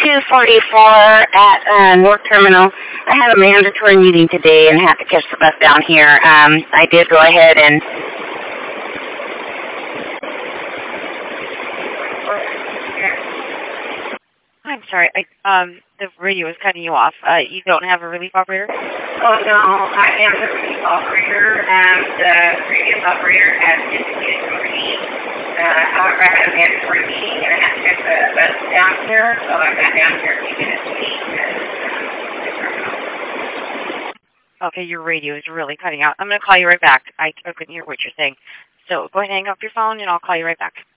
244 at North Terminal. I have a mandatory meeting today and have to catch the bus down here. I did go ahead and... I'm sorry, the radio is cutting you off. You don't have a relief operator? Oh, no, I am the relief operator, and the previous operator has indicated to me. However, I had a mandatory meeting, and I have to get the bus down here, so I got down here a few minutes late. Okay, your radio is really cutting out. I'm going to call you right back. I couldn't hear what you're saying. So go ahead and hang up your phone, and I'll call you right back.